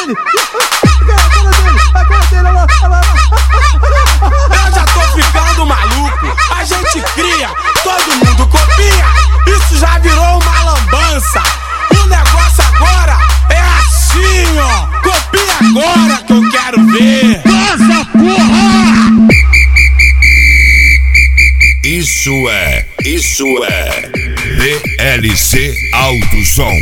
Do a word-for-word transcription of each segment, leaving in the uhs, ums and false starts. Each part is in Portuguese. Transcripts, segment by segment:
dele! A cara dele! A cara dele! Olha lá! Olha lá! Eu já tô ficando maluco. A gente cria, todo mundo copia. Isso já virou uma lambança. O negócio agora é assim, ó. Copia agora que eu quero ver. Nossa porra! Isso é, isso é D L C Alto Som.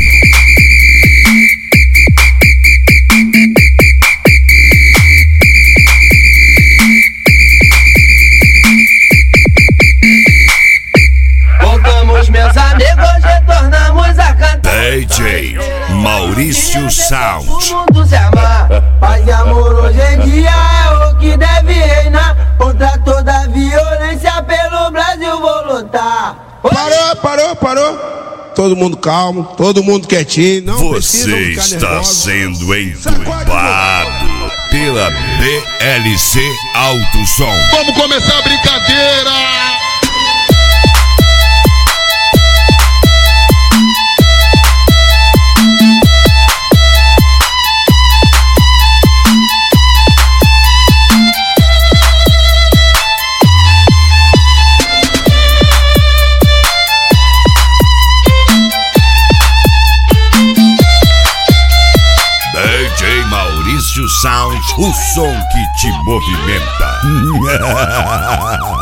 Voltamos, meus amigos, retornamos a cantar. D J Maurício Sound. Todo mundo se amar, paz e amor hoje em dia é o que deve reinar. Contra toda a violência pelo Brasil vou lutar. Parou, parou, parou. Todo mundo calmo, todo mundo quietinho. Não Você está sendo entubado pela D L C Alto Som. Vamos começar a brincadeira! D J Maurício Sound, o som que te movimenta.